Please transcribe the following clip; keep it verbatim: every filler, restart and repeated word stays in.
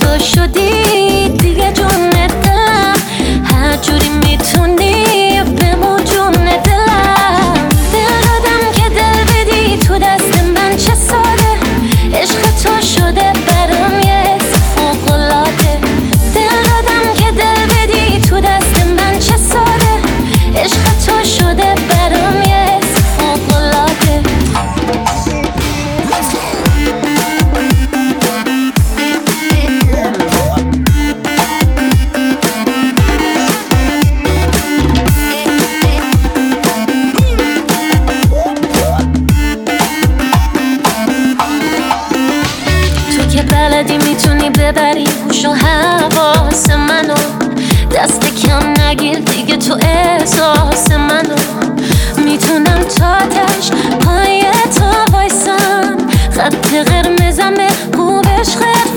تو شدی دیگه جون دلم، هر جوری میتونی بمون جون دلم. دل دادم که دل بدی تو دست من، چه ساده عشق تو شده برام یه فوق‌العاده. دل دادم که دل بدی تو دست من، چه ساده عشق تو شده برام یه فوق‌العاده. تو که بلدی میتونی ببری هوش و حواس منو، دست کم نگیر دیگه تو احساس منو. میتونم تا تش پای تو وایسم، خط قرمزمه خوب عشقت